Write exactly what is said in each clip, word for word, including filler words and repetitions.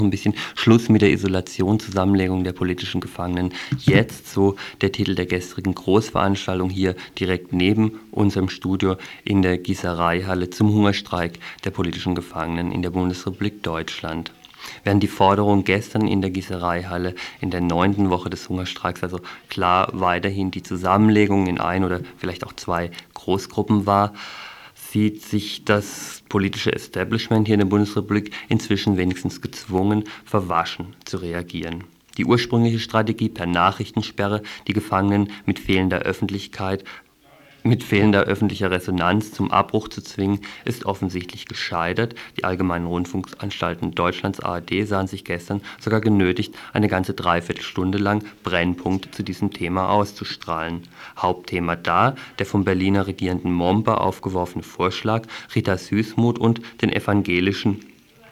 ein bisschen Schluss mit der Isolation, Zusammenlegung der politischen Gefangenen. Jetzt, so der Titel der gestrigen Großveranstaltung hier direkt neben unserem Studio in der Gießereihalle zum Hungerstreik der politischen Gefangenen in der Bundesrepublik Deutschland. Während die Forderung gestern in der Gießereihalle in der neunten Woche des Hungerstreiks also klar weiterhin die Zusammenlegung in ein oder vielleicht auch zwei Großgruppen war, sieht sich das politische Establishment hier in der Bundesrepublik inzwischen wenigstens gezwungen, verwaschen zu reagieren. Die ursprüngliche Strategie per Nachrichtensperre, die Gefangenen mit fehlender Öffentlichkeit mit fehlender öffentlicher Resonanz zum Abbruch zu zwingen, ist offensichtlich gescheitert. Die Allgemeinen Rundfunkanstalten Deutschlands A R D sahen sich gestern sogar genötigt, eine ganze Dreiviertelstunde lang Brennpunkt zu diesem Thema auszustrahlen. Hauptthema da der vom Berliner regierenden Momba aufgeworfene Vorschlag, Rita Süssmuth und den evangelischen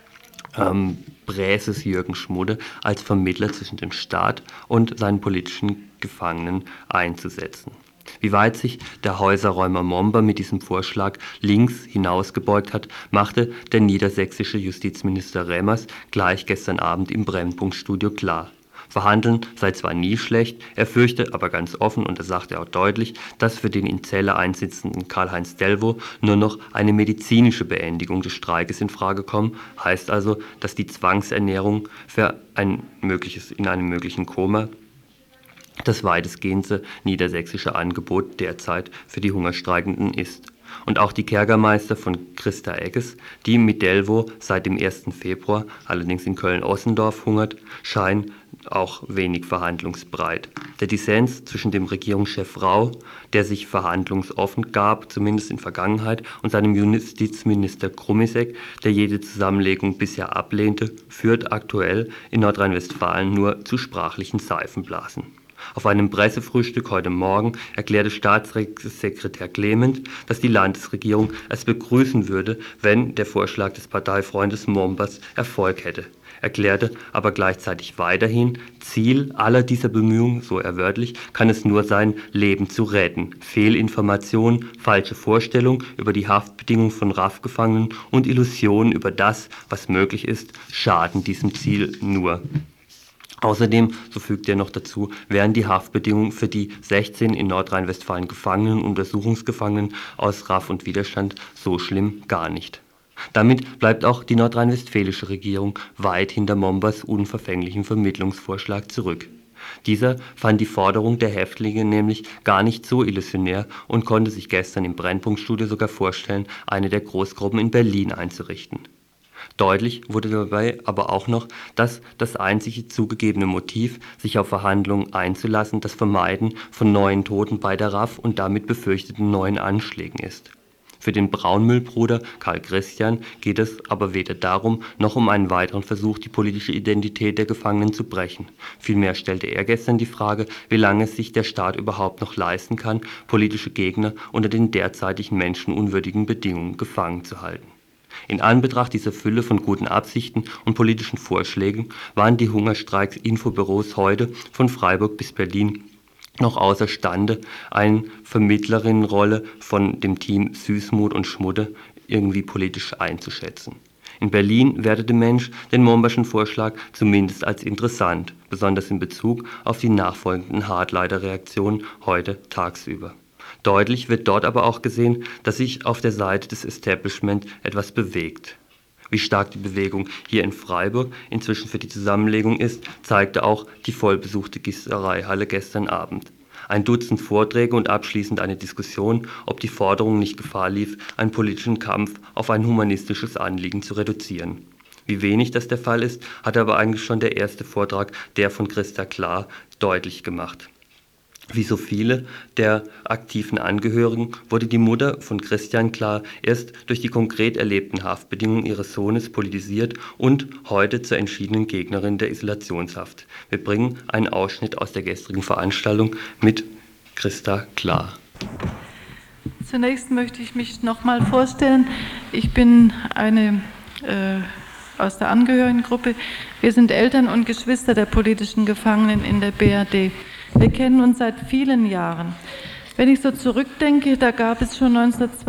ähm, Präses Jürgen Schmudde als Vermittler zwischen dem Staat und seinen politischen Gefangenen einzusetzen. Wie weit sich der Häuserräumer Momba mit diesem Vorschlag links hinausgebeugt hat, machte der niedersächsische Justizminister Remmers gleich gestern Abend im Brennpunktstudio klar. Verhandeln sei zwar nie schlecht, er fürchte aber ganz offen, und das sagt er auch deutlich, dass für den in Celle einsitzenden Karl-Heinz Delvaux nur noch eine medizinische Beendigung des Streikes in Frage kommt, heißt also, dass die Zwangsernährung für ein mögliches, in einem möglichen Koma das weitestgehendste niedersächsische Angebot derzeit für die Hungerstreikenden ist. Und auch die Kerkermeister von Christa Egges, die mit Delvaux seit dem ersten Februar, allerdings in Köln-Ossendorf hungert, scheinen auch wenig verhandlungsbereit. Der Dissens zwischen dem Regierungschef Rau, der sich verhandlungsoffen gab, zumindest in Vergangenheit, und seinem Justizminister Krummisek, der jede Zusammenlegung bisher ablehnte, führt aktuell in Nordrhein-Westfalen nur zu sprachlichen Seifenblasen. Auf einem Pressefrühstück heute Morgen erklärte Staatssekretär Clement, dass die Landesregierung es begrüßen würde, wenn der Vorschlag des Parteifreundes Mombas Erfolg hätte. Erklärte aber gleichzeitig weiterhin, Ziel aller dieser Bemühungen, so er wörtlich, kann es nur sein, Leben zu retten. Fehlinformationen, falsche Vorstellungen über die Haftbedingungen von R A F-Gefangenen und Illusionen über das, was möglich ist, schaden diesem Ziel nur. Außerdem, so fügt er noch dazu, wären die Haftbedingungen für die sechzehn in Nordrhein-Westfalen Gefangenen und Untersuchungsgefangenen aus R A F und Widerstand so schlimm gar nicht. Damit bleibt auch die nordrhein-westfälische Regierung weit hinter Mombas unverfänglichen Vermittlungsvorschlag zurück. Dieser fand die Forderung der Häftlinge nämlich gar nicht so illusionär und konnte sich gestern im Brennpunktstudio sogar vorstellen, eine der Großgruppen in Berlin einzurichten. Deutlich wurde dabei aber auch noch, dass das einzige zugegebene Motiv, sich auf Verhandlungen einzulassen, das Vermeiden von neuen Toten bei der R A F und damit befürchteten neuen Anschlägen ist. Für den Braunmüllbruder Karl Christian geht es aber weder darum, noch um einen weiteren Versuch, die politische Identität der Gefangenen zu brechen. Vielmehr stellte er gestern die Frage, wie lange es sich der Staat überhaupt noch leisten kann, politische Gegner unter den derzeitigen menschenunwürdigen Bedingungen gefangen zu halten. In Anbetracht dieser Fülle von guten Absichten und politischen Vorschlägen waren die Hungerstreiks-Infobüros heute von Freiburg bis Berlin noch außerstande, eine Vermittlerinnenrolle von dem Team Süssmuth und Schmudde irgendwie politisch einzuschätzen. In Berlin wertete Mensch den Mombaschen Vorschlag zumindest als interessant, besonders in Bezug auf die nachfolgenden Hardliner-Reaktionen heute tagsüber. Deutlich wird dort aber auch gesehen, dass sich auf der Seite des Establishment etwas bewegt. Wie stark die Bewegung hier in Freiburg inzwischen für die Zusammenlegung ist, zeigte auch die vollbesuchte Gießereihalle gestern Abend. Ein Dutzend Vorträge und abschließend eine Diskussion, ob die Forderung nicht Gefahr lief, einen politischen Kampf auf ein humanistisches Anliegen zu reduzieren. Wie wenig das der Fall ist, hat aber eigentlich schon der erste Vortrag, der von Christa Klar, deutlich gemacht. Wie so viele der aktiven Angehörigen wurde die Mutter von Christian Klar erst durch die konkret erlebten Haftbedingungen ihres Sohnes politisiert und heute zur entschiedenen Gegnerin der Isolationshaft. Wir bringen einen Ausschnitt aus der gestrigen Veranstaltung mit Christa Klar. Zunächst möchte ich mich noch mal vorstellen. Ich bin eine äh, aus der Angehörigengruppe. Wir sind Eltern und Geschwister der politischen Gefangenen in der B R D. Wir kennen uns seit vielen Jahren. Wenn ich so zurückdenke, da gab es schon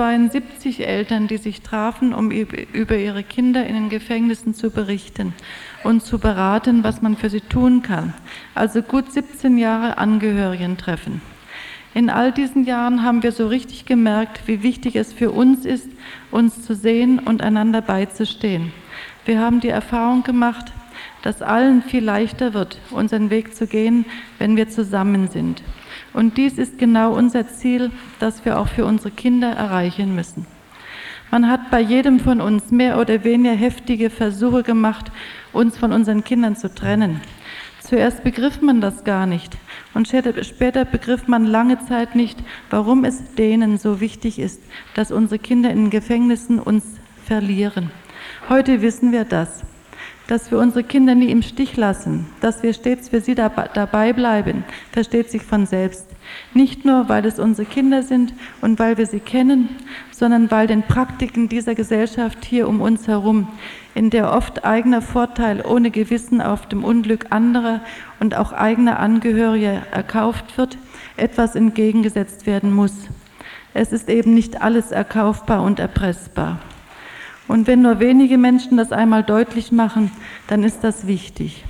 neunzehnhundertzweiundsiebzig Eltern, die sich trafen, um über ihre Kinder in den Gefängnissen zu berichten. und zu beraten, was man für sie tun kann. Also gut siebzehn Jahre Angehörigentreffen. In all diesen Jahren haben wir so richtig gemerkt, wie wichtig es für uns ist, uns zu sehen und einander beizustehen. Wir haben die Erfahrung gemacht, dass allen viel leichter wird, unseren Weg zu gehen, wenn wir zusammen sind. Und dies ist genau unser Ziel, das wir auch für unsere Kinder erreichen müssen. Man hat bei jedem von uns mehr oder weniger heftige Versuche gemacht, uns von unseren Kindern zu trennen. Zuerst begriff man das gar nicht und später begriff man lange Zeit nicht, warum es denen so wichtig ist, dass unsere Kinder in Gefängnissen uns verlieren. Heute wissen wir das. Dass wir unsere Kinder nie im Stich lassen, dass wir stets für sie dabei bleiben, versteht sich von selbst. Nicht nur, weil es unsere Kinder sind und weil wir sie kennen, sondern weil den Praktiken dieser Gesellschaft hier um uns herum, in der oft eigener Vorteil ohne Gewissen auf dem Unglück anderer und auch eigener Angehöriger erkauft wird, etwas entgegengesetzt werden muss. Es ist eben nicht alles erkaufbar und erpressbar. Und wenn nur wenige Menschen das einmal deutlich machen, dann ist das wichtig.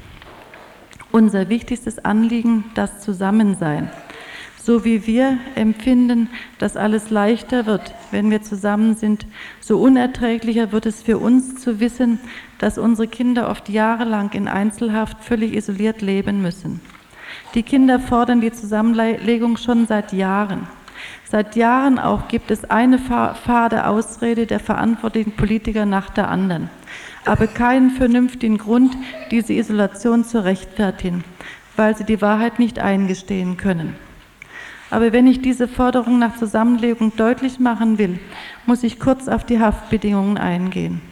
Unser wichtigstes Anliegen, das Zusammensein. So wie wir empfinden, dass alles leichter wird, wenn wir zusammen sind, so unerträglicher wird es für uns zu wissen, dass unsere Kinder oft jahrelang in Einzelhaft völlig isoliert leben müssen. Die Kinder fordern die Zusammenlegung schon seit Jahren. Seit Jahren auch gibt es eine fade Ausrede der verantwortlichen Politiker nach der anderen, aber keinen vernünftigen Grund, diese Isolation zu rechtfertigen, weil sie die Wahrheit nicht eingestehen können. Aber wenn ich diese Forderung nach Zusammenlegung deutlich machen will, muss ich kurz auf die Haftbedingungen eingehen.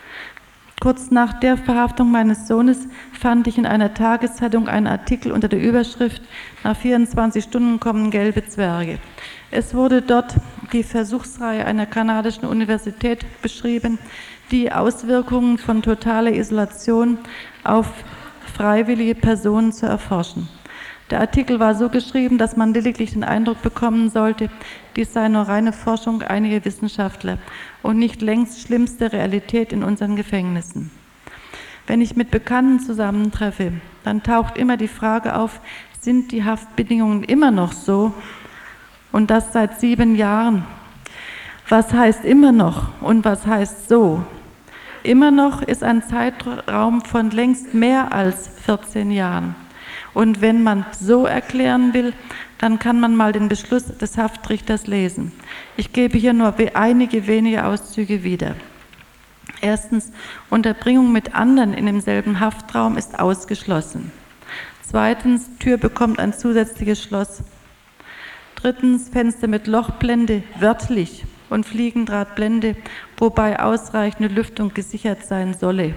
Kurz nach der Verhaftung meines Sohnes fand ich in einer Tageszeitung einen Artikel unter der Überschrift „Nach vierundzwanzig Stunden kommen gelbe Zwerge". Es wurde dort die Versuchsreihe einer kanadischen Universität beschrieben, die Auswirkungen von totaler Isolation auf freiwillige Personen zu erforschen. Der Artikel war so geschrieben, dass man lediglich den Eindruck bekommen sollte, dies sei nur reine Forschung einiger Wissenschaftler und nicht längst schlimmste Realität in unseren Gefängnissen. Wenn ich mit Bekannten zusammentreffe, dann taucht immer die Frage auf, sind die Haftbedingungen immer noch so? Und das seit sieben Jahren. Was heißt immer noch und was heißt so? Immer noch ist ein Zeitraum von längst mehr als vierzehn Jahren. Und wenn man so erklären will, dann kann man mal den Beschluss des Haftrichters lesen. Ich gebe hier nur einige wenige Auszüge wieder. Erstens, Unterbringung mit anderen in demselben Haftraum ist ausgeschlossen. Zweitens, Tür bekommt ein zusätzliches Schloss. Drittens, Fenster mit Lochblende, wörtlich, und Fliegendrahtblende, wobei ausreichende Lüftung gesichert sein solle.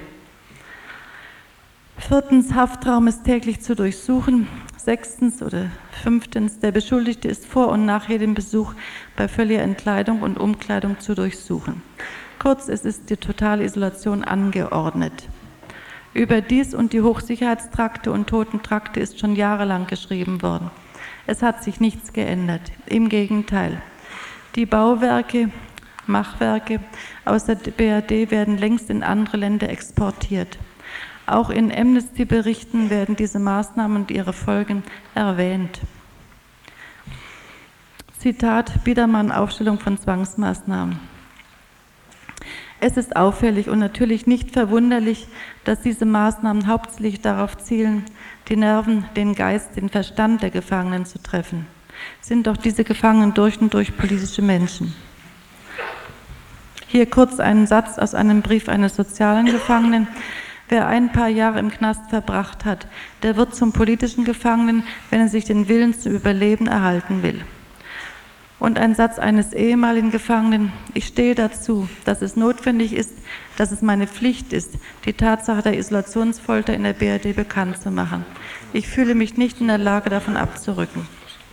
Viertens, Haftraum ist täglich zu durchsuchen. Sechstens oder fünftens, der Beschuldigte ist vor und nach jedem Besuch bei völliger Entkleidung und Umkleidung zu durchsuchen. Kurz, es ist die totale Isolation angeordnet. Über dies und die Hochsicherheitstrakte und Totentrakte ist schon jahrelang geschrieben worden. Es hat sich nichts geändert, im Gegenteil. Die Bauwerke, Machwerke aus der B R D werden längst in andere Länder exportiert. Auch in Amnesty-Berichten werden diese Maßnahmen und ihre Folgen erwähnt. Zitat Biedermann, Aufstellung von Zwangsmaßnahmen. Es ist auffällig und natürlich nicht verwunderlich, dass diese Maßnahmen hauptsächlich darauf zielen, die Nerven, den Geist, den Verstand der Gefangenen zu treffen. Sind doch diese Gefangenen durch und durch politische Menschen. Hier kurz einen Satz aus einem Brief eines sozialen Gefangenen. Wer ein paar Jahre im Knast verbracht hat, der wird zum politischen Gefangenen, wenn er sich den Willen zu überleben erhalten will. Und ein Satz eines ehemaligen Gefangenen: Ich stehe dazu, dass es notwendig ist, dass es meine Pflicht ist, die Tatsache der Isolationsfolter in der B R D bekannt zu machen. Ich fühle mich nicht in der Lage, davon abzurücken.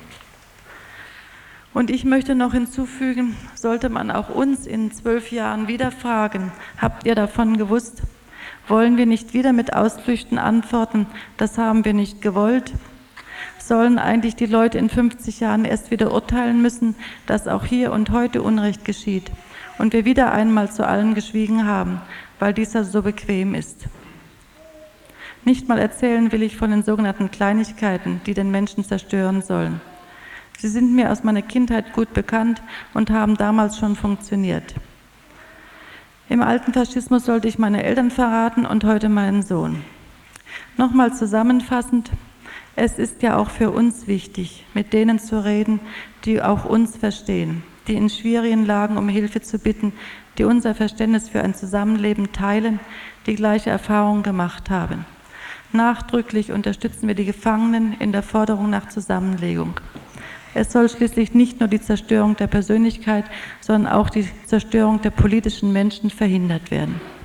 Und ich möchte noch hinzufügen, sollte man auch uns in zwölf Jahren wieder fragen, habt ihr davon gewusst? Wollen wir nicht wieder mit Ausflüchten antworten, das haben wir nicht gewollt? Sollen eigentlich die Leute in fünfzig Jahren erst wieder urteilen müssen, dass auch hier und heute Unrecht geschieht und wir wieder einmal zu allen geschwiegen haben, weil dieser so bequem ist? Nicht mal erzählen will ich von den sogenannten Kleinigkeiten, die den Menschen zerstören sollen. Sie sind mir aus meiner Kindheit gut bekannt und haben damals schon funktioniert. Im alten Faschismus sollte ich meine Eltern verraten und heute meinen Sohn. Nochmal zusammenfassend, es ist ja auch für uns wichtig, mit denen zu reden, die auch uns verstehen, die in schwierigen Lagen um Hilfe zu bitten, die unser Verständnis für ein Zusammenleben teilen, die gleiche Erfahrungen gemacht haben. Nachdrücklich unterstützen wir die Gefangenen in der Forderung nach Zusammenlegung. Es soll schließlich nicht nur die Zerstörung der Persönlichkeit, sondern auch die Zerstörung der politischen Menschen verhindert werden.